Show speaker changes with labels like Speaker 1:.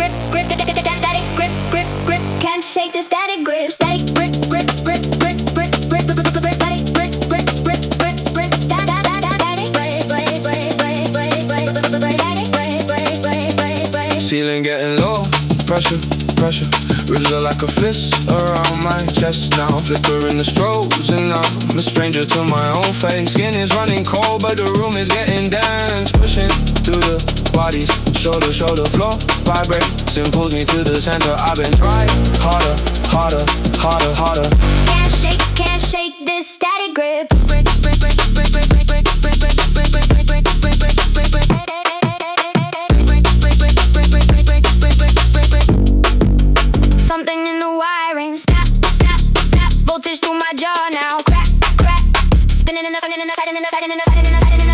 Speaker 1: grip, static grip, grip, grip. Can't shake the static grip, static grip, grip, grip, grip, grip, grip, grip, grip, static grip, grip, grip, grip, grip, da da da da, static grip, grip, grip, grip, grip, grip, static grip, grip, grip, grip, grip.
Speaker 2: Ceiling getting low, pressure, pressure. Ribs are like a fist around my chest now. Flickering the strobes and I'm a stranger to my own face. Skin is running cold but the room is getting dense. Pushing through the bodies, shoulder, shoulder, floor vibrates and pulls me to the center. I've been trying harder, harder, harder, harder.
Speaker 1: Can't shake this static grip. Grip, grip, grip, grip, grip, grip, grip, grip, grip, grip, grip, grip, grip, grip, grip, grip, grip. Something in the wiring, snap, snap, snap. Voltage through my jaw now, crack, crack. Spinning in the sun, in the side, in the side, in the side, in the side.